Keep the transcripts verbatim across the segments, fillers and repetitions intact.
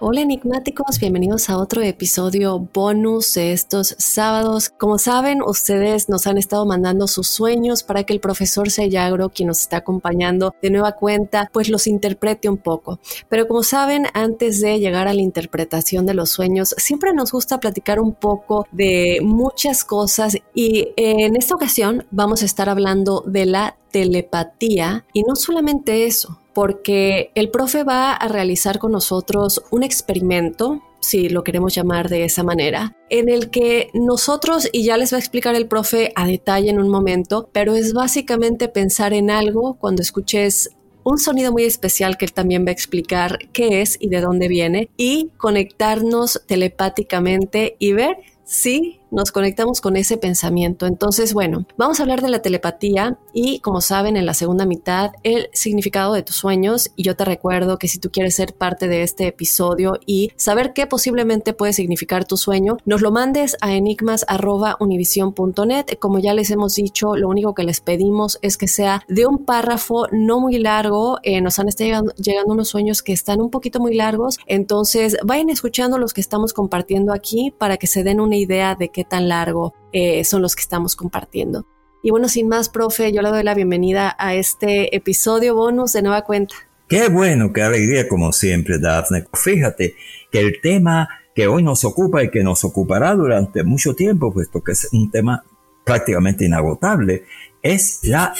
Hola enigmáticos, bienvenidos a otro episodio bonus de estos sábados. Como saben, ustedes nos han estado mandando sus sueños para que el profesor Sayagro, quien nos está acompañando de nueva cuenta, pues los interprete un poco. Pero como saben, antes de llegar a la interpretación de los sueños, siempre nos gusta platicar un poco de muchas cosas y en esta ocasión vamos a estar hablando de la telepatía y no solamente eso, porque el profe va a realizar con nosotros un experimento, si lo queremos llamar de esa manera, en el que nosotros, y ya les va a explicar el profe a detalle en un momento, pero es básicamente pensar en algo cuando escuches un sonido muy especial que él también va a explicar qué es y de dónde viene, y conectarnos telepáticamente y ver si nos conectamos con ese pensamiento. Entonces, bueno, vamos a hablar de la telepatía y, como saben, en la segunda mitad, el significado de tus sueños. Y yo te recuerdo que si tú quieres ser parte de este episodio y saber qué posiblemente puede significar tu sueño, nos lo mandes a enigmas arroba univision punto net. Como ya les hemos dicho, lo único que les pedimos es que sea de un párrafo no muy largo. Eh, nos han estado llegando, llegando unos sueños que están un poquito muy largos. Entonces, vayan escuchando los que estamos compartiendo aquí para que se den una idea de qué tan largo eh, son los que estamos compartiendo. Y bueno, sin más, profe, yo le doy la bienvenida a este episodio bonus de nueva cuenta. Qué bueno, qué alegría como siempre, Dafne. Fíjate que el tema que hoy nos ocupa y que nos ocupará durante mucho tiempo, puesto que es un tema prácticamente inagotable, es la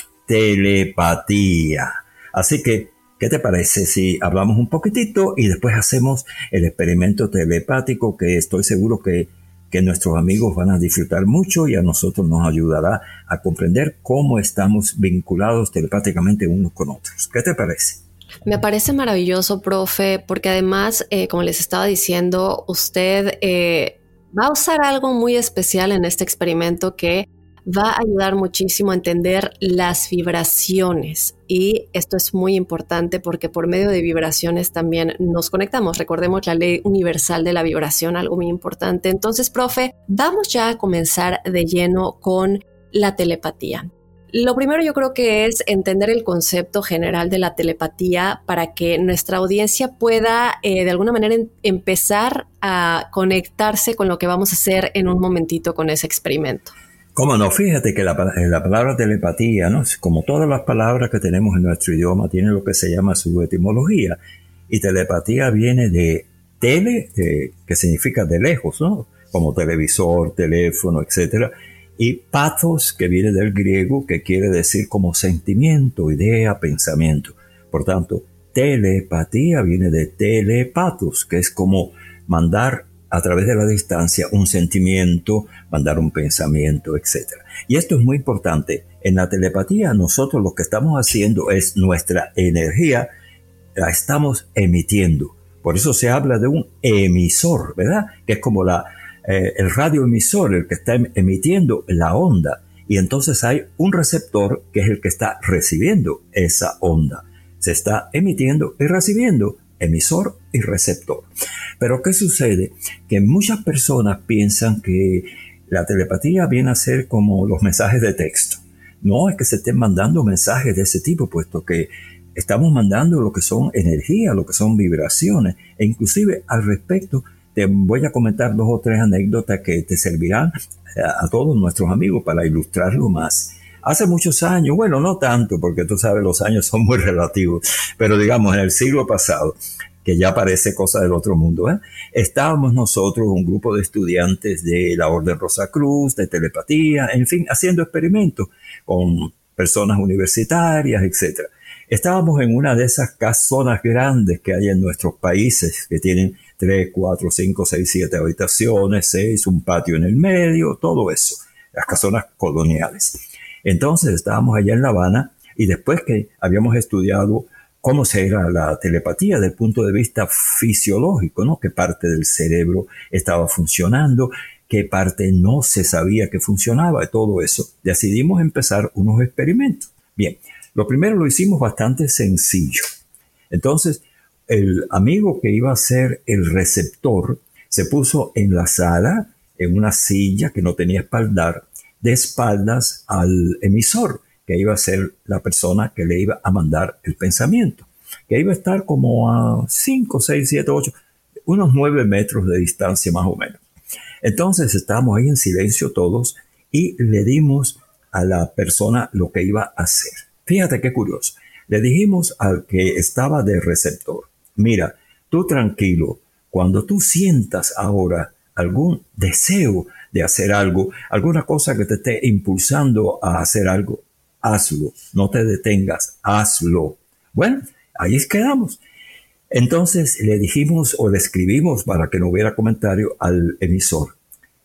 telepatía. Así que, ¿qué te parece si hablamos un poquitito y después hacemos el experimento telepático que estoy seguro que que nuestros amigos van a disfrutar mucho y a nosotros nos ayudará a comprender cómo estamos vinculados telepáticamente unos con otros? ¿Qué te parece? Me parece maravilloso, profe, porque además, eh, como les estaba diciendo, usted eh, va a usar algo muy especial en este experimento que va a ayudar muchísimo a entender las vibraciones. Y esto es muy importante porque por medio de vibraciones también nos conectamos. Recordemos la ley universal de la vibración, algo muy importante. Entonces, profe, vamos ya a comenzar de lleno con la telepatía. Lo primero yo creo que es entender el concepto general de la telepatía para que nuestra audiencia pueda eh, de alguna manera en, empezar a conectarse con lo que vamos a hacer en un momentito con ese experimento. Cómo no, fíjate que la, la palabra telepatía, ¿no? Como todas las palabras que tenemos en nuestro idioma, tiene lo que se llama su etimología. Y telepatía viene de tele, de, que significa de lejos, ¿no? Como televisor, teléfono, etcétera. Y pathos, que viene del griego, que quiere decir como sentimiento, idea, pensamiento. Por tanto, telepatía viene de telepathos, que es como mandar a través de la distancia un sentimiento, mandar un pensamiento, etcétera. Y esto es muy importante. En la telepatía nosotros lo que estamos haciendo es nuestra energía, la estamos emitiendo. Por eso se habla de un emisor, ¿verdad? Que es como la, eh, el radioemisor, el que está emitiendo la onda. Y entonces hay un receptor que es el que está recibiendo esa onda. Se está emitiendo y recibiendo, emisor y receptor. Pero ¿qué sucede? Que muchas personas piensan que la telepatía viene a ser como los mensajes de texto. No es que se estén mandando mensajes de ese tipo, puesto que estamos mandando lo que son energía, lo que son vibraciones. E inclusive al respecto te voy a comentar dos o tres anécdotas que te servirán a, a todos nuestros amigos para ilustrarlo más. Hace muchos años, bueno, no tanto, porque tú sabes, los años son muy relativos, pero digamos en el siglo pasado, que ya parece cosa del otro mundo, ¿eh? Estábamos nosotros, un grupo de estudiantes de la Orden Rosacruz, de telepatía, en fin, haciendo experimentos con personas universitarias, etcétera. Estábamos en una de esas casonas grandes que hay en nuestros países, que tienen tres, cuatro, cinco, seis, siete habitaciones, seis, un patio en el medio, todo eso, las casonas coloniales. Entonces estábamos allá en La Habana y después que habíamos estudiado cómo era la telepatía desde el punto de vista fisiológico, ¿no? Qué parte del cerebro estaba funcionando, qué parte no se sabía que funcionaba, y todo eso. Decidimos empezar unos experimentos. Bien, lo primero lo hicimos bastante sencillo. Entonces, el amigo que iba a ser el receptor se puso en la sala, en una silla que no tenía espaldar, de espaldas al emisor, que iba a ser la persona que le iba a mandar el pensamiento, que iba a estar como a cinco, seis, siete, ocho, unos nueve metros de distancia más o menos. Entonces estábamos ahí en silencio todos y le dimos a la persona lo que iba a hacer. Fíjate qué curioso. Le dijimos al que estaba de receptor, mira, tú tranquilo, cuando tú sientas ahora algún deseo de hacer algo, alguna cosa que te esté impulsando a hacer algo, hazlo, no te detengas, hazlo. Bueno, ahí quedamos. Entonces le dijimos o le escribimos para que no hubiera comentario al emisor.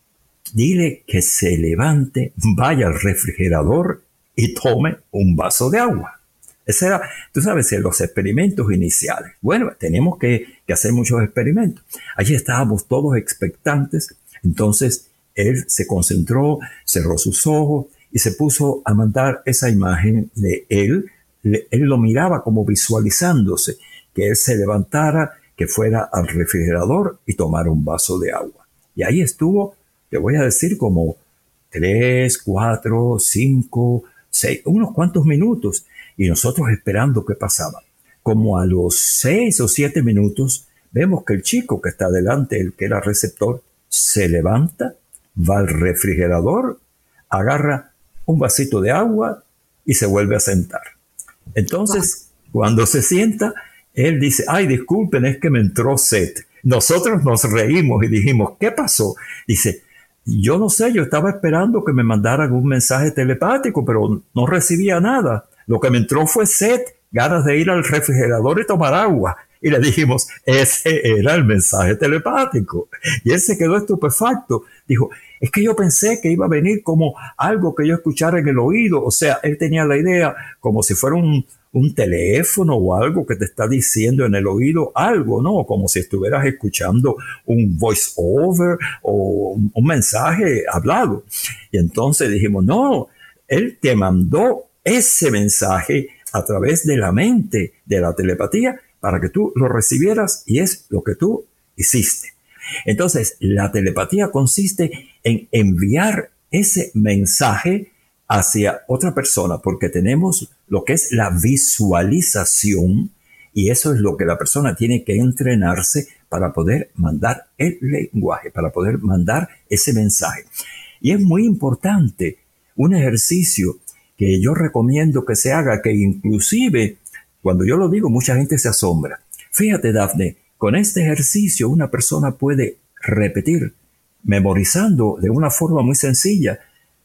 Dile que se levante, vaya al refrigerador y tome un vaso de agua. Ese era, tú sabes, en los experimentos iniciales. Bueno, tenemos que, que hacer muchos experimentos. Allí estábamos todos expectantes. Entonces él se concentró, cerró sus ojos y se puso a mandar esa imagen de él. Él lo miraba como visualizándose, que él se levantara, que fuera al refrigerador y tomara un vaso de agua. Y ahí estuvo, te voy a decir, como tres, cuatro, cinco, seis, unos cuantos minutos. Y nosotros esperando qué pasaba. Como a los seis o siete minutos, vemos que el chico que está delante, el que era receptor, se levanta, va al refrigerador, agarra un vasito de agua y se vuelve a sentar. Entonces, cuando se sienta, él dice, ay, disculpen, es que me entró sed. Nosotros nos reímos y dijimos, ¿qué pasó? Dice, yo no sé, yo estaba esperando que me mandaran un mensaje telepático, pero no recibía nada. Lo que me entró fue sed, ganas de ir al refrigerador y tomar agua. Y le dijimos, ese era el mensaje telepático. Y él se quedó estupefacto. Dijo, es que yo pensé que iba a venir como algo que yo escuchara en el oído. O sea, él tenía la idea como si fuera un, un teléfono o algo que te está diciendo en el oído algo, ¿no? Como si estuvieras escuchando un voice over o un, un mensaje hablado. Y entonces dijimos, no, él te mandó ese mensaje a través de la mente, de la telepatía, para que tú lo recibieras y es lo que tú hiciste. Entonces, la telepatía consiste en enviar ese mensaje hacia otra persona, porque tenemos lo que es la visualización y eso es lo que la persona tiene que entrenarse para poder mandar el lenguaje, para poder mandar ese mensaje. Y es muy importante un ejercicio que yo recomiendo que se haga, que inclusive, cuando yo lo digo, mucha gente se asombra. Fíjate, Dafne, con este ejercicio una persona puede repetir, memorizando de una forma muy sencilla,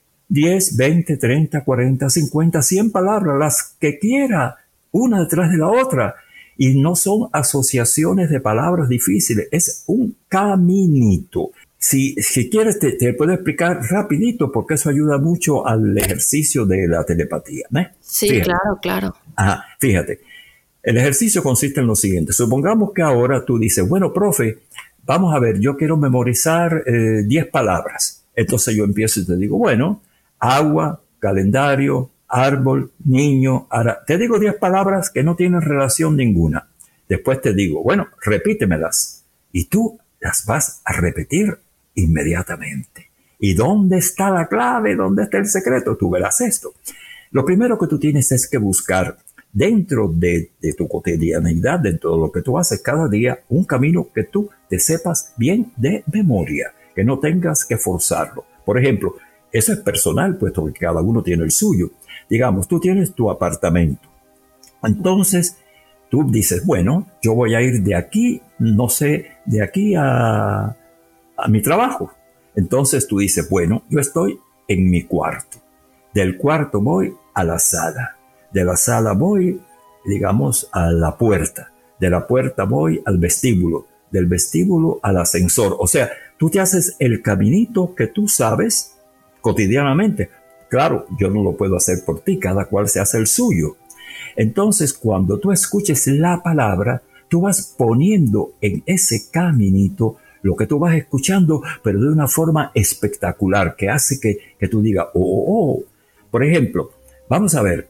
diez, veinte, treinta, cuarenta, cincuenta, cien palabras, las que quiera, una detrás de la otra. Y no son asociaciones de palabras difíciles, es un caminito. Si, si quieres, te, te puedo explicar rapidito porque eso ayuda mucho al ejercicio de la telepatía, ¿eh? Sí, fíjate. claro, claro. Ajá, fíjate. El ejercicio consiste en lo siguiente. Supongamos que ahora tú dices, bueno, profe, vamos a ver, yo quiero memorizar eh, diez palabras. Entonces yo empiezo y te digo, bueno, agua, calendario, árbol, niño, ara. Te digo diez palabras que no tienen relación ninguna. Después te digo, bueno, repítemelas. Y tú las vas a repetir inmediatamente. ¿Y dónde está la clave? ¿Dónde está el secreto? Tú verás esto. Lo primero que tú tienes es que buscar dentro de, de tu cotidianidad, dentro de lo que tú haces cada día, un camino que tú te sepas bien de memoria, que no tengas que forzarlo. Por ejemplo, eso es personal, puesto que cada uno tiene el suyo. Digamos, tú tienes tu apartamento. Entonces, tú dices, bueno, yo voy a ir de aquí, no sé, de aquí a... a mi trabajo. Entonces tú dices, bueno, yo estoy en mi cuarto. Del cuarto voy a la sala. De la sala voy, digamos, a la puerta. De la puerta voy al vestíbulo. Del vestíbulo al ascensor. O sea, tú te haces el caminito que tú sabes cotidianamente. Claro, yo no lo puedo hacer por ti, cada cual se hace el suyo. Entonces, cuando tú escuches la palabra, tú vas poniendo en ese caminito lo que tú vas escuchando, pero de una forma espectacular, que hace que, que tú digas, oh, oh, oh. Por ejemplo, vamos a ver,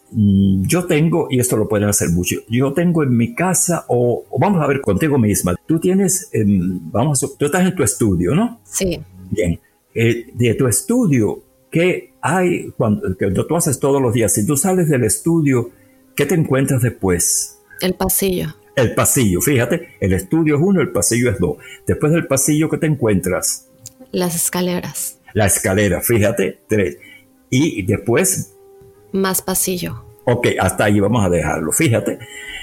yo tengo, y esto lo pueden hacer mucho, yo tengo en mi casa, o, o vamos a ver contigo misma, tú tienes, eh, vamos a, tú estás en tu estudio, ¿no? Sí. Bien, eh, de tu estudio, ¿qué hay cuando que tú haces todos los días? Si tú sales del estudio, ¿qué te encuentras después? El pasillo. El pasillo, fíjate, el estudio es uno, el pasillo es dos. Después del pasillo, ¿qué te encuentras? Las escaleras. La escalera, fíjate, tres. Y después... Más pasillo. Ok, hasta ahí vamos a dejarlo, fíjate.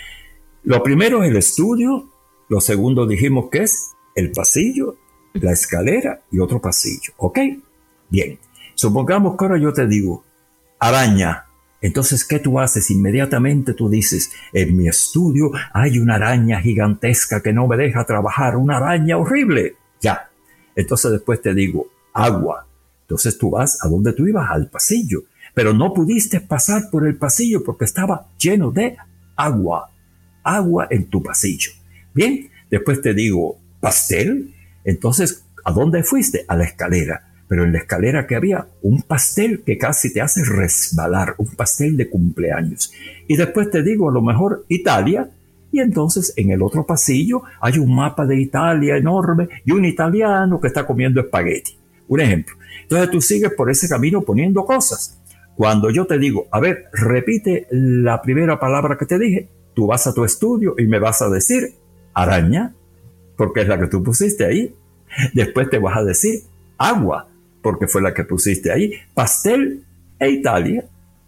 Lo primero es el estudio, lo segundo dijimos que es el pasillo, la escalera y otro pasillo, ¿ok? Bien, supongamos que ahora yo te digo, araña. Entonces, ¿qué tú haces? Inmediatamente tú dices, en mi estudio hay una araña gigantesca que no me deja trabajar, una araña horrible. Ya. Entonces después te digo, agua. Entonces tú vas a donde tú ibas, al pasillo. Pero no pudiste pasar por el pasillo porque estaba lleno de agua. Agua en tu pasillo. Bien, después te digo, pastel. Entonces, ¿a dónde fuiste? A la escalera. Pero en la escalera que había un pastel que casi te hace resbalar, un pastel de cumpleaños. Y después te digo, a lo mejor Italia, y entonces en el otro pasillo hay un mapa de Italia enorme y un italiano que está comiendo espagueti. Un ejemplo. Entonces tú sigues por ese camino poniendo cosas. Cuando yo te digo, a ver, repite la primera palabra que te dije, tú vas a tu estudio y me vas a decir araña, porque es la que tú pusiste ahí. Después te vas a decir agua, porque fue la que pusiste ahí, pastel e Italia.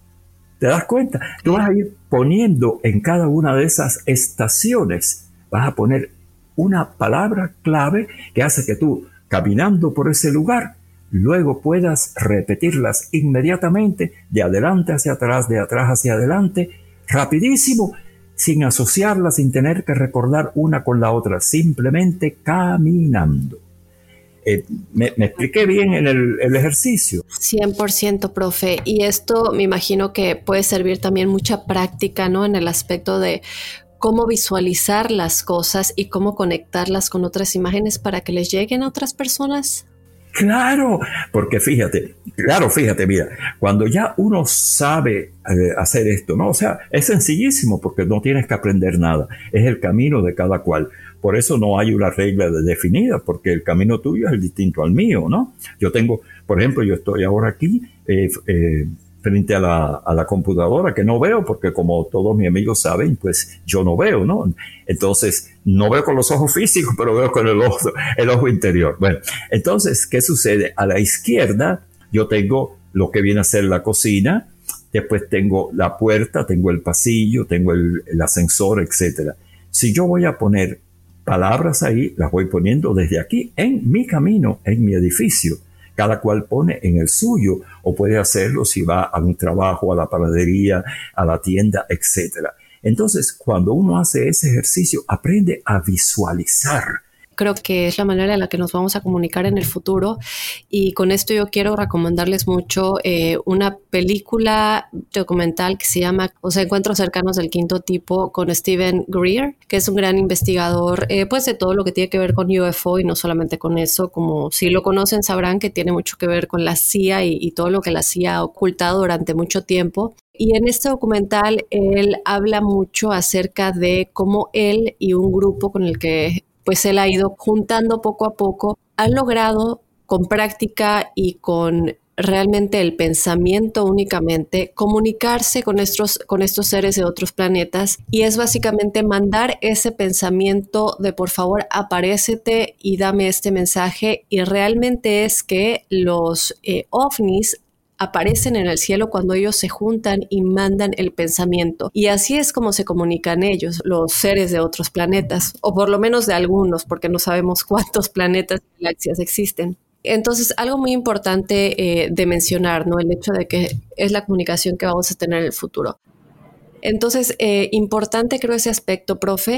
¿Te das cuenta? Tú vas a ir poniendo en cada una de esas estaciones, vas a poner una palabra clave que hace que tú, caminando por ese lugar, luego puedas repetirlas inmediatamente, de adelante hacia atrás, de atrás hacia adelante, rapidísimo, sin asociarlas, sin tener que recordar una con la otra, simplemente caminando. Eh, me, me expliqué bien en el, el ejercicio. cien por ciento, profe. Y esto me imagino que puede servir también mucha práctica, ¿no? En el aspecto de cómo visualizar las cosas y cómo conectarlas con otras imágenes para que les lleguen a otras personas. Claro, porque fíjate, claro, fíjate, mira, cuando ya uno sabe eh, hacer esto, ¿no? O sea, es sencillísimo porque no tienes que aprender nada, es el camino de cada cual. Por eso no hay una regla definida, porque el camino tuyo es el distinto al mío, ¿no? Yo tengo, por ejemplo, yo estoy ahora aquí eh, eh, frente a la, a la computadora que no veo, porque como todos mis amigos saben, pues yo no veo, ¿no? Entonces, no veo con los ojos físicos, pero veo con el ojo, el ojo interior. Bueno, entonces, ¿qué sucede? A la izquierda yo tengo lo que viene a ser la cocina, después tengo la puerta, tengo el pasillo, tengo el, el ascensor, etcétera. Si yo voy a poner palabras ahí, las voy poniendo desde aquí, en mi camino, en mi edificio. Cada cual pone en el suyo, o puede hacerlo si va a un trabajo, a la panadería, a la tienda, etcétera. Entonces, cuando uno hace ese ejercicio, aprende a visualizar. Creo que es la manera en la que nos vamos a comunicar en el futuro, y con esto yo quiero recomendarles mucho eh, una película documental que se llama, o sea, Encuentros cercanos del quinto tipo, con Stephen Greer, que es un gran investigador eh, pues de todo lo que tiene que ver con U F O, y no solamente con eso, como si lo conocen sabrán que tiene mucho que ver con la C I A y, y todo lo que la C I A ha ocultado durante mucho tiempo. Y en este documental él habla mucho acerca de cómo él y un grupo con el que pues él ha ido juntando poco a poco, han logrado con práctica y con realmente el pensamiento únicamente comunicarse con estos, con estos seres de otros planetas, y es básicamente mandar ese pensamiento de por favor aparécete y dame este mensaje, y realmente es que los eh, ovnis aparecen en el cielo cuando ellos se juntan y mandan el pensamiento. Y así es como se comunican ellos, los seres de otros planetas, o por lo menos de algunos, porque no sabemos cuántos planetas y galaxias existen. Entonces, algo muy importante eh, de mencionar, ¿no? El hecho de que es la comunicación que vamos a tener en el futuro. Entonces, eh, importante creo ese aspecto, profe,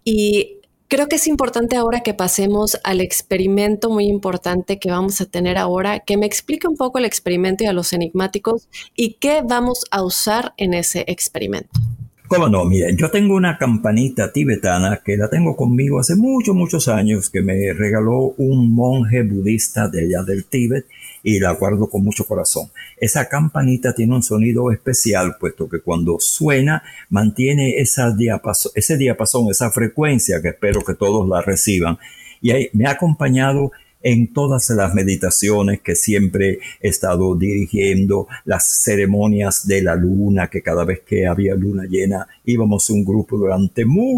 y creo que es importante ahora que pasemos al experimento muy importante que vamos a tener ahora, que me explique un poco el experimento y a los enigmáticos y qué vamos a usar en ese experimento. ¿Cómo no? Miren, yo tengo una campanita tibetana que la tengo conmigo hace muchos, muchos años, que me regaló un monje budista de allá del Tíbet, y la guardo con mucho corazón. Esa campanita tiene un sonido especial, puesto que cuando suena mantiene esa diapasón, ese diapasón, esa frecuencia que espero que todos la reciban. Y ahí me ha acompañado en todas las meditaciones que siempre he estado dirigiendo, las ceremonias de la luna, que cada vez que había luna llena íbamos un grupo durante mucho,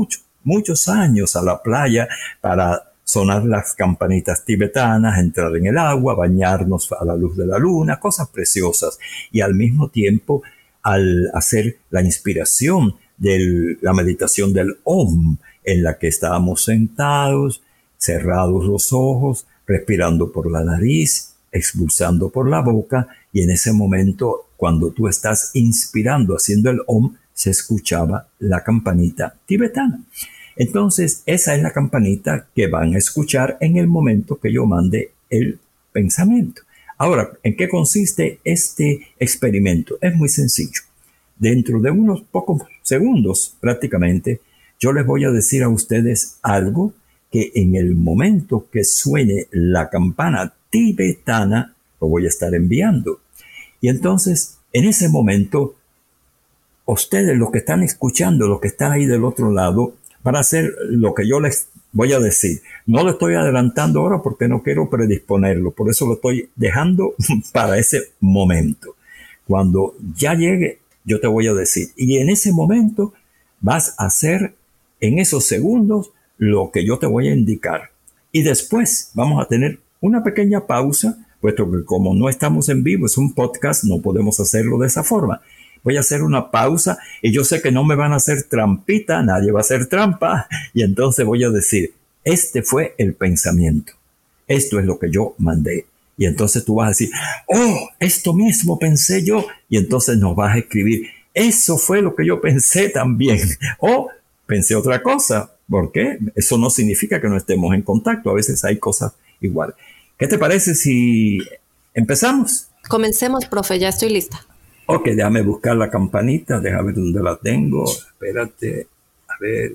muchos años a la playa para sonar las campanitas tibetanas, entrar en el agua, bañarnos a la luz de la luna, cosas preciosas. Y al mismo tiempo, al hacer la inspiración de la meditación del Om, en la que estábamos sentados, cerrados los ojos, respirando por la nariz, expulsando por la boca, y en ese momento, cuando tú estás inspirando, haciendo el Om, se escuchaba la campanita tibetana. Entonces, esa es la campanita que van a escuchar en el momento que yo mande el pensamiento. Ahora, ¿en qué consiste este experimento? Es muy sencillo. Dentro de unos pocos segundos, prácticamente, yo les voy a decir a ustedes algo que en el momento que suene la campana tibetana, lo voy a estar enviando. Y entonces, en ese momento, ustedes, los que están escuchando, los que están ahí del otro lado, van a hacer lo que yo les voy a decir. No lo estoy adelantando ahora porque no quiero predisponerlo, por eso lo estoy dejando para ese momento. Cuando ya llegue, yo te voy a decir. Y en ese momento vas a hacer, en esos segundos, lo que yo te voy a indicar. Y después vamos a tener una pequeña pausa, puesto que como no estamos en vivo, es un podcast, no podemos hacerlo de esa forma. Voy a hacer una pausa y yo sé que no me van a hacer trampita, nadie va a hacer trampa, y entonces voy a decir, este fue el pensamiento, esto es lo que yo mandé. Y entonces tú vas a decir, oh, esto mismo pensé yo, y entonces nos vas a escribir, eso fue lo que yo pensé también, o pensé otra cosa. ¿Por qué? Eso no significa que no estemos en contacto, a veces hay cosas iguales. ¿Qué te parece si empezamos? Comencemos, profe, ya estoy lista. Ok, déjame buscar la campanita, déjame ver dónde la tengo. Espérate, a ver.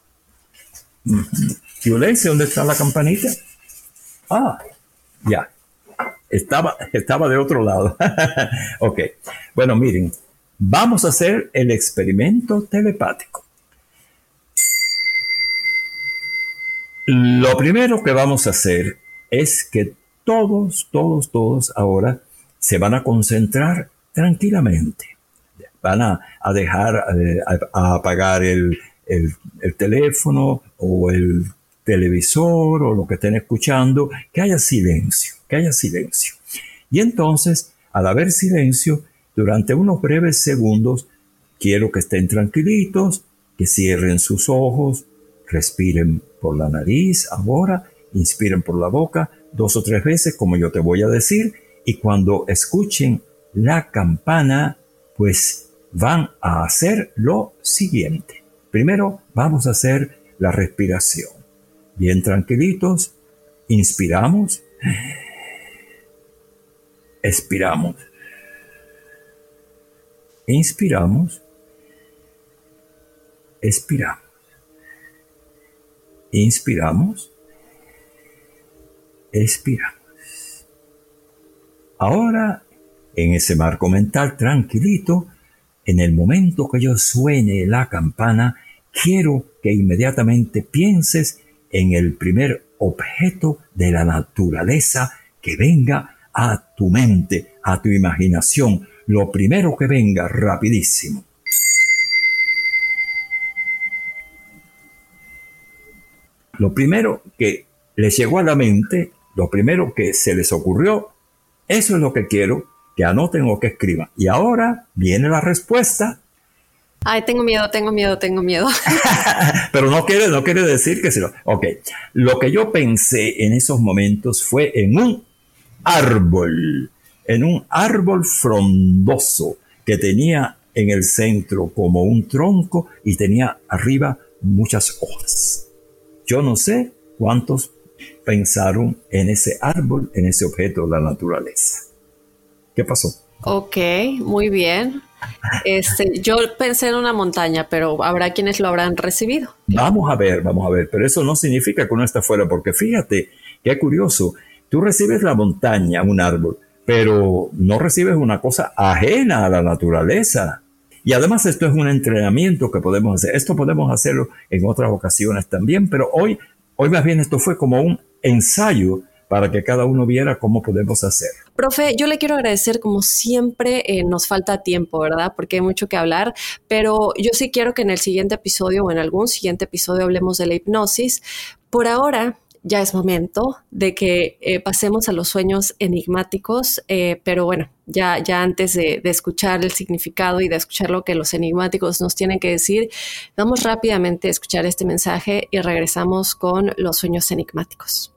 Violencia, ¿dónde está la campanita? Ah, ya. Estaba, estaba de otro lado. Ok, bueno, miren, vamos a hacer el experimento telepático. Lo primero que vamos a hacer es que todos, todos, todos ahora se van a concentrar tranquilamente. Van a, a dejar, eh, a, a apagar el, el, el teléfono o el televisor o lo que estén escuchando, que haya silencio, que haya silencio. Y entonces, al haber silencio, durante unos breves segundos, quiero que estén tranquilitos, que cierren sus ojos, respiren por la nariz ahora, inspiren por la boca dos o tres veces, como yo te voy a decir, y cuando escuchen la campana, pues van a hacer lo siguiente. Primero vamos a hacer la respiración. Bien tranquilitos, inspiramos, expiramos, inspiramos, expiramos, inspiramos, expiramos. Ahora, en ese marco mental tranquilito, en el momento que yo suene la campana, quiero que inmediatamente pienses en el primer objeto de la naturaleza que venga a tu mente, a tu imaginación. Lo primero que venga, rapidísimo. Lo primero que les llegó a la mente, lo primero que se les ocurrió, eso es lo que quiero que anoten o que escriban. Y ahora viene la respuesta. Ay, tengo miedo, tengo miedo, tengo miedo. Pero no quiere, no quiere decir que se lo... Ok, lo que yo pensé en esos momentos fue en un árbol, en un árbol frondoso que tenía en el centro como un tronco y tenía arriba muchas hojas. Yo no sé cuántos pensaron en ese árbol, en ese objeto de la naturaleza. ¿Qué pasó? Ok, muy bien. Este, yo pensé en una montaña, pero habrá quienes lo habrán recibido. Vamos a ver, vamos a ver, pero eso no significa que uno está fuera, porque fíjate, qué curioso, tú recibes la montaña, un árbol, pero no recibes una cosa ajena a la naturaleza. Y además esto es un entrenamiento que podemos hacer. Esto podemos hacerlo en otras ocasiones también, pero hoy, hoy más bien esto fue como un ensayo para que cada uno viera cómo podemos hacer. Profe, yo le quiero agradecer, como siempre, eh, nos falta tiempo, ¿verdad? Porque hay mucho que hablar, pero yo sí quiero que en el siguiente episodio o en algún siguiente episodio hablemos de la hipnosis. Por ahora, ya es momento de que eh, pasemos a los sueños enigmáticos, eh, pero bueno, ya, ya antes de, de escuchar el significado y de escuchar lo que los enigmáticos nos tienen que decir, vamos rápidamente a escuchar este mensaje y regresamos con los sueños enigmáticos.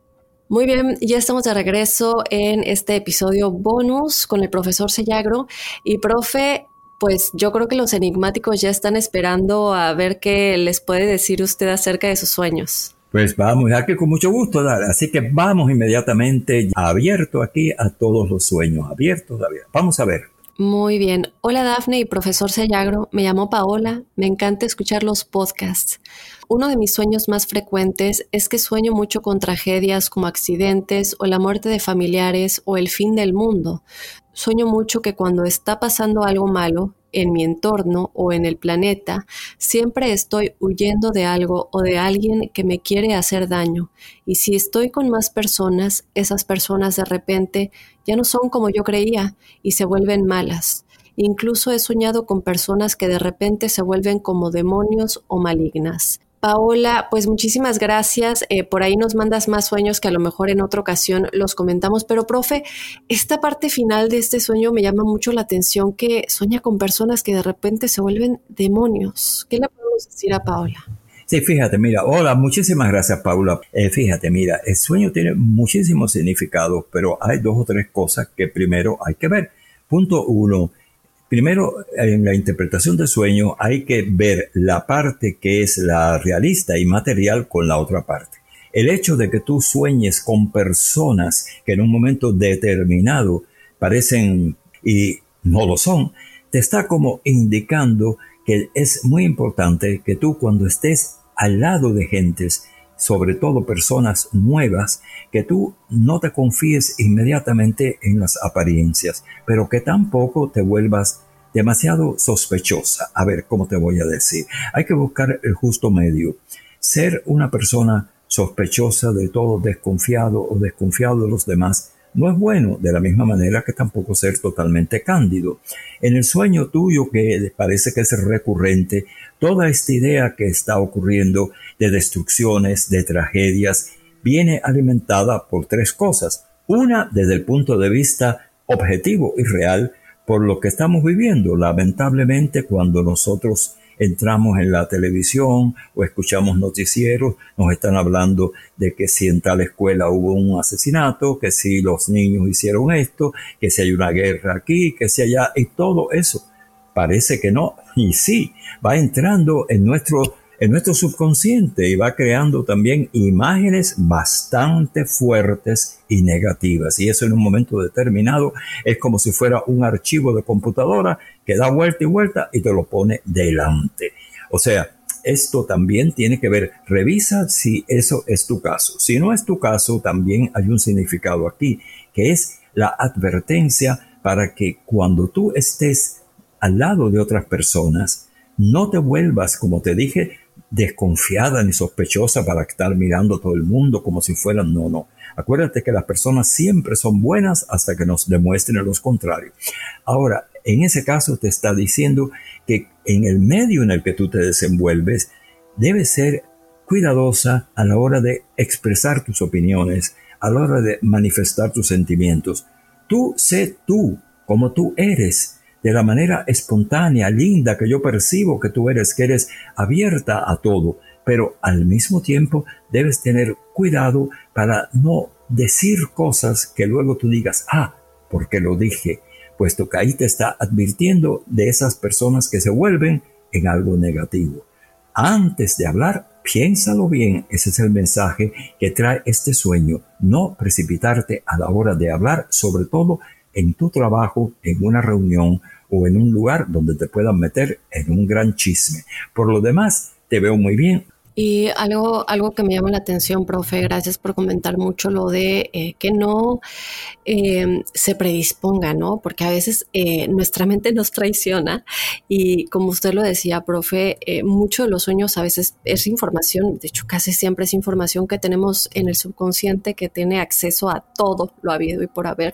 Muy bien, ya estamos de regreso en este episodio bonus con el profesor Sellagro. Y profe, pues yo creo que los enigmáticos ya están esperando a ver qué les puede decir usted acerca de sus sueños. Pues vamos, ya que con mucho gusto, Dale. Así que vamos inmediatamente, abierto aquí a todos los sueños, abiertos, abiertos. Vamos a ver. Muy bien. Hola Dafne y profesor Sellagro, me llamo Paola, me encanta escuchar los podcasts. Uno de mis sueños más frecuentes es que sueño mucho con tragedias como accidentes o la muerte de familiares o el fin del mundo. Sueño mucho que cuando está pasando algo malo en mi entorno o en el planeta, siempre estoy huyendo de algo o de alguien que me quiere hacer daño. Y si estoy con más personas, esas personas de repente ya no son como yo creía y se vuelven malas. Incluso he soñado con personas que de repente se vuelven como demonios o malignas. Paola, pues muchísimas gracias. Eh, por ahí nos mandas más sueños que a lo mejor en otra ocasión los comentamos. Pero, profe, esta parte final de este sueño me llama mucho la atención, que sueña con personas que de repente se vuelven demonios. ¿Qué le podemos decir a Paola? Sí, fíjate, mira, hola, muchísimas gracias, Paula. Eh, fíjate, mira, el sueño tiene muchísimos significados, pero hay dos o tres cosas que primero hay que ver. Punto uno. Primero, en la interpretación del sueño hay que ver la parte que es la realista y material con la otra parte. El hecho de que tú sueñes con personas que en un momento determinado parecen y no lo son, te está como indicando que es muy importante que tú, cuando estés al lado de gentes, sobre todo personas nuevas, que tú no te confíes inmediatamente en las apariencias, pero que tampoco te vuelvas demasiado sospechosa. A ver, ¿cómo te voy a decir? Hay que buscar el justo medio. Ser una persona sospechosa de todo, desconfiado o desconfiado de los demás, no es bueno, de la misma manera que tampoco ser totalmente cándido. En el sueño tuyo, que parece que es recurrente, toda esta idea que está ocurriendo de destrucciones, de tragedias, viene alimentada por tres cosas. Una, desde el punto de vista objetivo y real, por lo que estamos viviendo. Lamentablemente, cuando nosotros entramos en la televisión o escuchamos noticieros, nos están hablando de que si en tal escuela hubo un asesinato, que si los niños hicieron esto, que si hay una guerra aquí, que si allá, y todo eso. Parece que no, y sí, va entrando en nuestro, en nuestro subconsciente y va creando también imágenes bastante fuertes y negativas. Y eso en un momento determinado es como si fuera un archivo de computadora que da vuelta y vuelta y te lo pone delante. O sea, esto también tiene que ver, revisa si eso es tu caso. Si no es tu caso, también hay un significado aquí, que es la advertencia para que cuando tú estés al lado de otras personas, no te vuelvas, como te dije, desconfiada ni sospechosa para estar mirando a todo el mundo como si fueran, no, no. Acuérdate que las personas siempre son buenas hasta que nos demuestren lo contrario. Ahora, en ese caso te está diciendo que en el medio en el que tú te desenvuelves, debes ser cuidadosa a la hora de expresar tus opiniones, a la hora de manifestar tus sentimientos. Tú sé tú, como tú eres, de la manera espontánea, linda que yo percibo que tú eres, que eres abierta a todo, pero al mismo tiempo debes tener cuidado para no decir cosas que luego tú digas, ah, ¿por qué lo dije? Puesto que ahí te está advirtiendo de esas personas que se vuelven en algo negativo. Antes de hablar, piénsalo bien. Ese es el mensaje que trae este sueño. No precipitarte a la hora de hablar, sobre todo en tu trabajo, en una reunión o en un lugar donde te puedan meter en un gran chisme. Por lo demás, te veo muy bien. Y algo, algo que me llama la atención, profe, gracias por comentar mucho lo de eh, que no eh, se predisponga, ¿no? Porque a veces eh, nuestra mente nos traiciona y como usted lo decía, profe, eh, mucho de los sueños a veces es información, de hecho casi siempre es información que tenemos en el subconsciente que tiene acceso a todo lo habido y por haber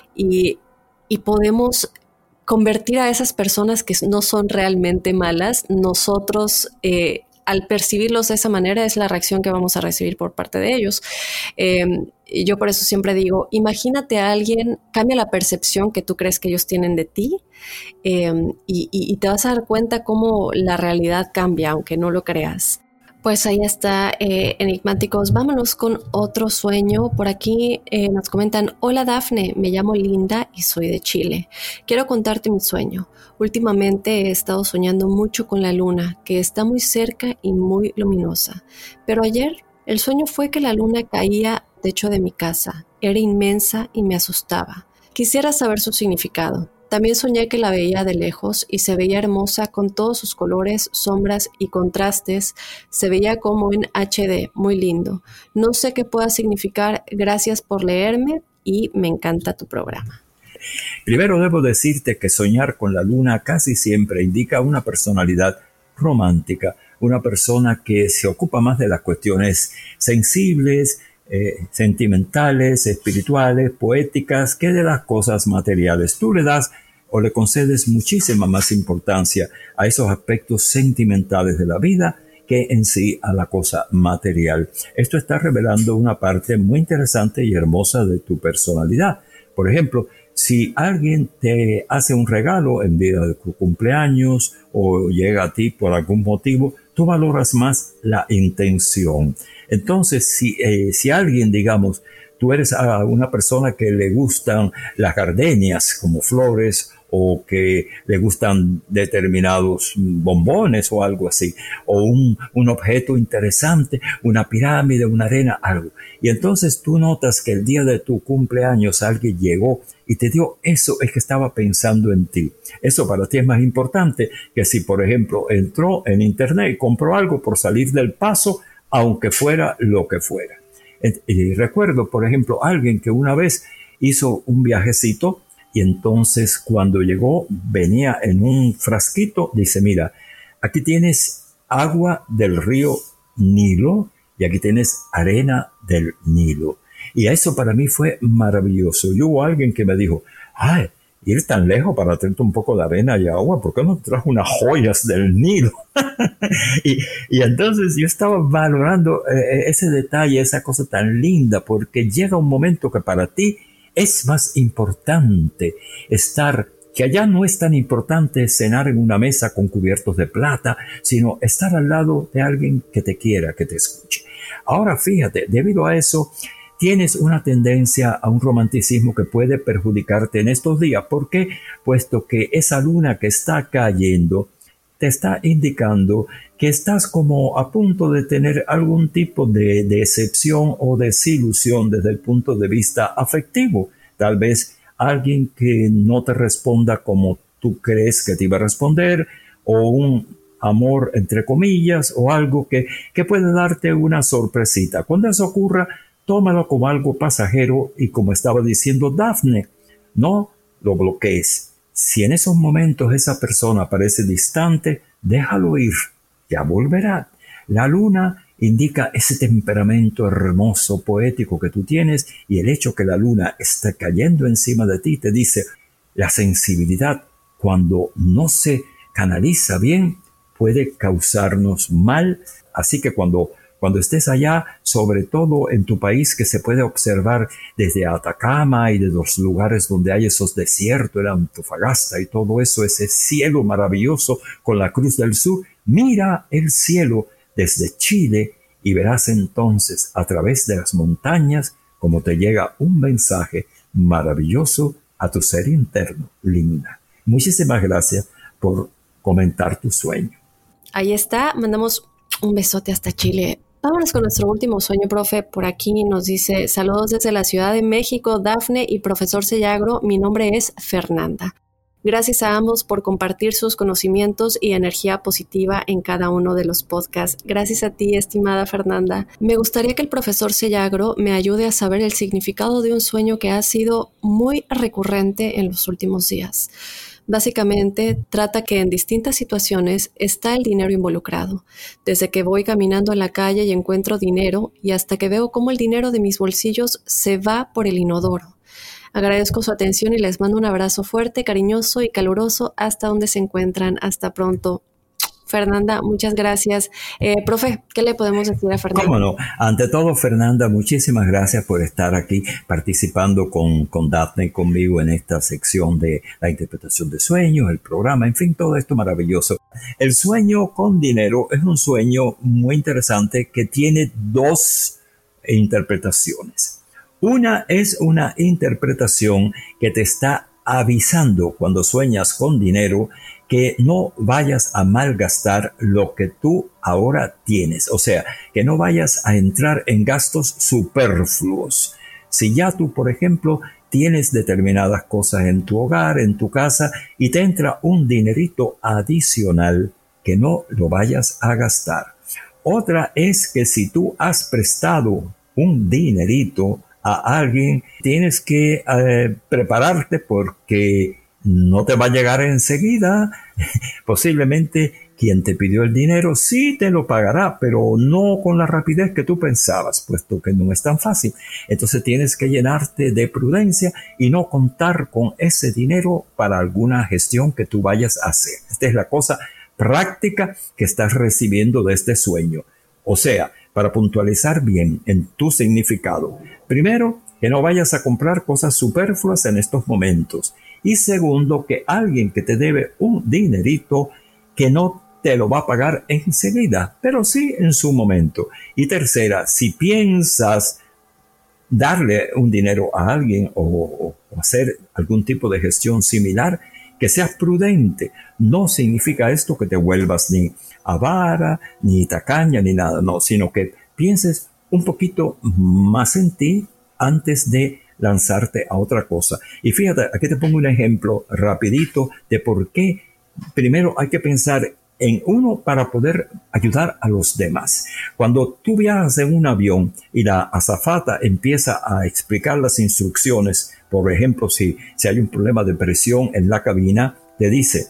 y, y podemos convertir a esas personas que no son realmente malas, nosotros... Eh, al percibirlos de esa manera es la reacción que vamos a recibir por parte de ellos. Eh, yo por eso siempre digo, imagínate a alguien, cambia la percepción que tú crees que ellos tienen de ti eh, y, y, y te vas a dar cuenta cómo la realidad cambia, aunque no lo creas. Pues ahí está, eh, enigmáticos. Vámonos con otro sueño. Por aquí eh, nos comentan, hola Dafne, me llamo Linda y soy de Chile. Quiero contarte mi sueño. Últimamente he estado soñando mucho con la luna, que está muy cerca y muy luminosa. Pero ayer el sueño fue que la luna caía al techo de mi casa. Era inmensa y me asustaba. Quisiera saber su significado. También soñé que la veía de lejos y se veía hermosa con todos sus colores, sombras y contrastes. Se veía como en H D, muy lindo. No sé qué pueda significar. Gracias por leerme y me encanta tu programa. Primero debo decirte que soñar con la luna casi siempre indica una personalidad romántica, una persona que se ocupa más de las cuestiones sensibles, eh, sentimentales, espirituales, poéticas, que de las cosas materiales. Tú le das o le concedes muchísima más importancia a esos aspectos sentimentales de la vida que en sí a la cosa material. Esto está revelando una parte muy interesante y hermosa de tu personalidad. Por ejemplo, si alguien te hace un regalo en día de tu cumpleaños o llega a ti por algún motivo, tú valoras más la intención. Entonces, si, eh, si alguien, digamos, tú eres a una persona que le gustan las gardenias como flores o que le gustan determinados bombones o algo así, o un, un objeto interesante, una pirámide, una arena, algo. Y entonces tú notas que el día de tu cumpleaños alguien llegó y te dio eso, es que estaba pensando en ti. Eso para ti es más importante que si, por ejemplo, entró en internet y compró algo por salir del paso, aunque fuera lo que fuera. Y recuerdo, por ejemplo, alguien que una vez hizo un viajecito y entonces cuando llegó venía en un frasquito, dice, mira, aquí tienes agua del río Nilo y aquí tienes arena del Nilo. Y eso para mí fue maravilloso. Y hubo alguien que me dijo, ay, ir tan lejos para traerte un poco de arena y agua, ¿por qué no trajo unas joyas del Nilo? y, y entonces yo estaba valorando eh, ese detalle, esa cosa tan linda, porque llega un momento que para ti es más importante estar, que allá no es tan importante cenar en una mesa con cubiertos de plata, sino estar al lado de alguien que te quiera, que te escuche. Ahora fíjate, debido a eso, tienes una tendencia a un romanticismo que puede perjudicarte en estos días. ¿Por qué? Puesto que esa luna que está cayendo te está indicando que estás como a punto de tener algún tipo de decepción o desilusión desde el punto de vista afectivo. Tal vez alguien que no te responda como tú crees que te iba a responder, o un amor entre comillas, o algo que, que puede darte una sorpresita. Cuando eso ocurra, tómalo como algo pasajero y, como estaba diciendo Dafne, no lo bloquees. Si en esos momentos esa persona parece distante, déjalo ir, ya volverá. La luna indica ese temperamento hermoso, poético que tú tienes, y el hecho que la luna esté cayendo encima de ti te dice, la sensibilidad, cuando no se canaliza bien, puede causarnos mal. Así que cuando Cuando estés allá, sobre todo en tu país, que se puede observar desde Atacama y de los lugares donde hay esos desiertos, el Antofagasta y todo eso, ese cielo maravilloso con la Cruz del Sur, mira el cielo desde Chile y verás entonces a través de las montañas como te llega un mensaje maravilloso a tu ser interno, Linda. Muchísimas gracias por comentar tu sueño. Ahí está, mandamos un besote hasta Chile. Vámonos con nuestro último sueño, profe. Por aquí nos dice, saludos desde la Ciudad de México, Dafne y profesor Sellagro. Mi nombre es Fernanda. Gracias a ambos por compartir sus conocimientos y energía positiva en cada uno de los podcasts. Gracias a ti, estimada Fernanda. Me gustaría que el profesor Sellagro me ayude a saber el significado de un sueño que ha sido muy recurrente en los últimos días. Básicamente, trata que en distintas situaciones está el dinero involucrado, desde que voy caminando en la calle y encuentro dinero y hasta que veo cómo el dinero de mis bolsillos se va por el inodoro. Agradezco su atención y les mando un abrazo fuerte, cariñoso y caluroso hasta donde se encuentran. Hasta pronto. Fernanda, muchas gracias. Eh, profe, ¿qué le podemos decir a Fernanda? ¿Cómo no? Ante todo, Fernanda, muchísimas gracias por estar aquí participando con, con Daphne, conmigo en esta sección de la interpretación de sueños, el programa, en fin, todo esto maravilloso. El sueño con dinero es un sueño muy interesante que tiene dos interpretaciones. Una es una interpretación que te está avisando cuando sueñas con dinero que no vayas a malgastar lo que tú ahora tienes. O sea, que no vayas a entrar en gastos superfluos. Si ya tú, por ejemplo, tienes determinadas cosas en tu hogar, en tu casa, y te entra un dinerito adicional, que no lo vayas a gastar. Otra es que si tú has prestado un dinerito a alguien, tienes que eh, prepararte porque no te va a llegar enseguida. Posiblemente quien te pidió el dinero sí te lo pagará, pero no con la rapidez que tú pensabas, puesto que no es tan fácil. Entonces tienes que llenarte de prudencia y no contar con ese dinero para alguna gestión que tú vayas a hacer. Esta es la cosa práctica que estás recibiendo de este sueño. O sea, para puntualizar bien en tu significado, primero, que no vayas a comprar cosas superfluas en estos momentos. Y segundo, que alguien que te debe un dinerito que no te lo va a pagar enseguida, pero sí en su momento. Y tercera, si piensas darle un dinero a alguien o, o hacer algún tipo de gestión similar, que seas prudente. No significa esto que te vuelvas ni avara, ni tacaña, ni nada, no, sino que pienses un poquito más en ti antes de lanzarte a otra cosa. Y fíjate, aquí te pongo un ejemplo rapidito de por qué primero hay que pensar en uno para poder ayudar a los demás. Cuando tú viajas en un avión y la azafata empieza a explicar las instrucciones, por ejemplo, si, si hay un problema de presión en la cabina, te dice,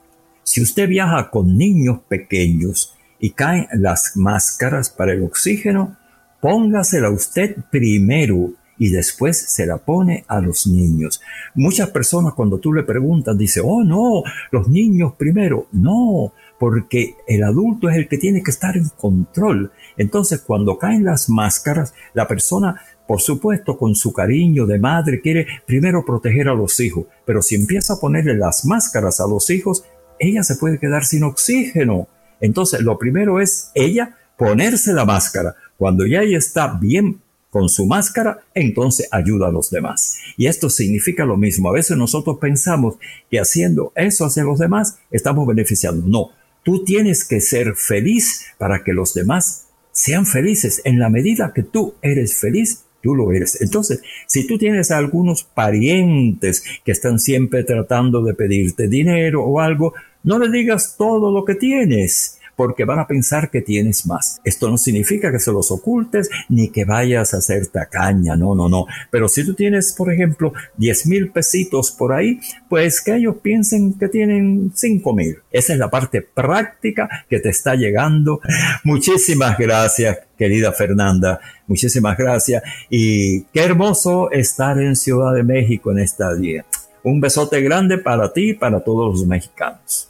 si usted viaja con niños pequeños y caen las máscaras para el oxígeno, póngasela usted primero y después se la pone a los niños. Muchas personas cuando tú le preguntas dicen, oh no, los niños primero. No, porque el adulto es el que tiene que estar en control. Entonces cuando caen las máscaras, la persona, por supuesto, con su cariño de madre, quiere primero proteger a los hijos. Pero si empieza a ponerle las máscaras a los hijos, ella se puede quedar sin oxígeno. Entonces lo primero es ella ponerse la máscara. Cuando ya ella está bien con su máscara, entonces ayuda a los demás. Y esto significa lo mismo. A veces nosotros pensamos que haciendo eso hacia los demás estamos beneficiando. No, tú tienes que ser feliz para que los demás sean felices. En la medida que tú eres feliz, tú lo eres. Entonces, si tú tienes a algunos parientes que están siempre tratando de pedirte dinero o algo, no le digas todo lo que tienes, porque van a pensar que tienes más. Esto no significa que se los ocultes ni que vayas a hacer tacaña, no, no, no. Pero si tú tienes, por ejemplo, diez mil pesitos por ahí, pues que ellos piensen que tienen cinco mil. Esa es la parte práctica que te está llegando. Muchísimas gracias, querida Fernanda. Muchísimas gracias. Y qué hermoso estar en Ciudad de México en esta día. Un besote grande para ti y para todos los mexicanos.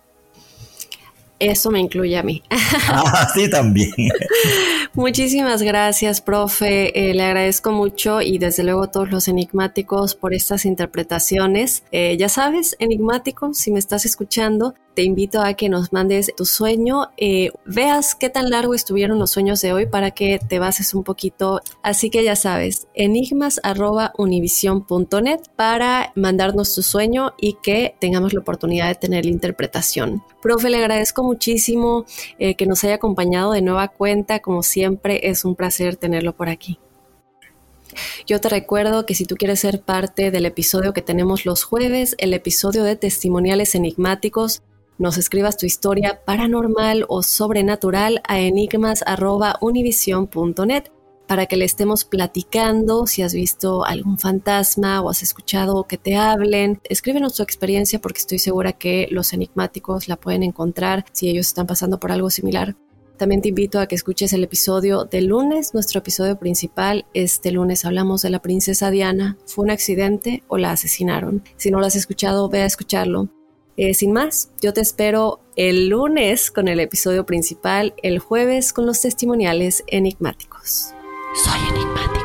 Eso me incluye a mí. Ah, sí, también. Muchísimas gracias, profe. Eh, le agradezco mucho y desde luego a todos los enigmáticos por estas interpretaciones. Eh, ya sabes, enigmático, si me estás escuchando, te invito a que nos mandes tu sueño, eh, veas qué tan largo estuvieron los sueños de hoy para que te bases un poquito. Así que ya sabes, enigmas arroba univision punto net para mandarnos tu sueño y que tengamos la oportunidad de tener la interpretación. Profe, le agradezco muchísimo eh, que nos haya acompañado de nueva cuenta. Como siempre, es un placer tenerlo por aquí. Yo te recuerdo que si tú quieres ser parte del episodio que tenemos los jueves, el episodio de testimoniales enigmáticos, nos escribas tu historia paranormal o sobrenatural a enigmas arroba univision punto net para que le estemos platicando si has visto algún fantasma o has escuchado que te hablen. Escríbenos tu experiencia porque estoy segura que los enigmáticos la pueden encontrar si ellos están pasando por algo similar. También te invito a que escuches el episodio del lunes, nuestro episodio principal. Este lunes hablamos de la princesa Diana. ¿Fue un accidente o la asesinaron? Si no lo has escuchado, ve a escucharlo. Eh, sin más, yo te espero el lunes con el episodio principal, el jueves con los testimoniales enigmáticos. Soy enigmática.